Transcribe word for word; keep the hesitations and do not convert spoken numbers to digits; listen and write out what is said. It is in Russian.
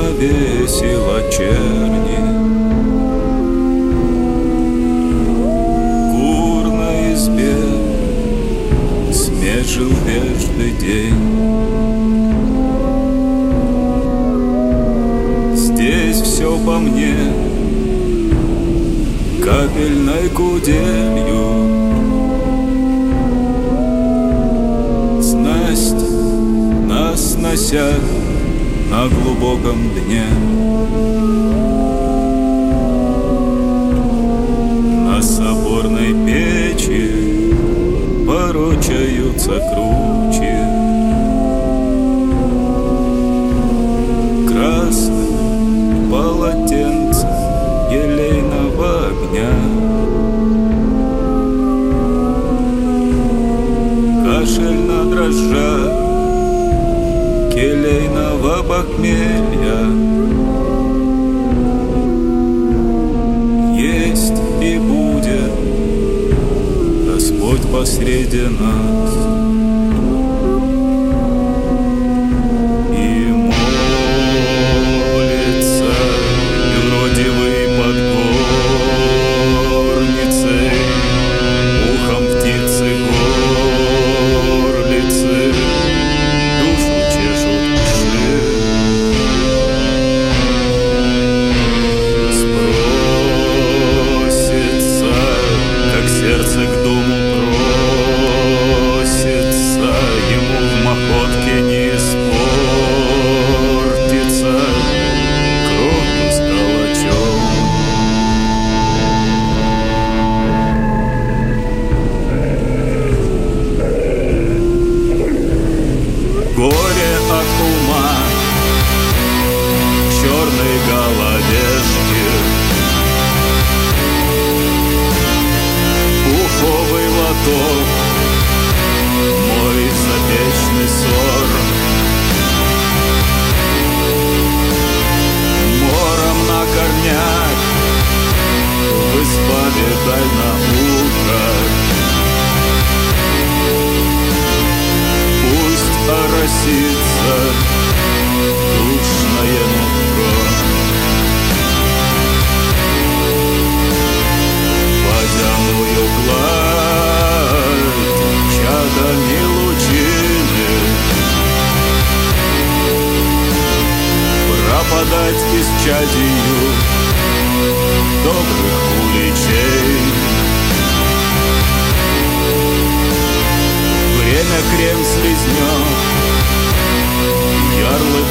навесила черни. Кур на избе смежил вежный день. Здесь все по мне капельной куделью. Снасть нас носят на глубоком дне. На соборной печи ворочаются кручи. Красное полотенце елейного огня. Кашель на дрожжах келейного похмелья. Есть и будет Господь посреди нас. И молится юродивый под горницей, ухом птицы горлицы душу чешут уши. Спросится, как сердце к дому просится, ему в махотке не испортится кровью с калачом. Горе от ума черной головешки, пуховый лоток, мой запечный ссор. Мором на корнях в исповедаль на утро. Пусть оросится душное нутро. Водяную гладь чадами лучины, пропадать исчадию добрых уличей. Время крем слизнет, ярлык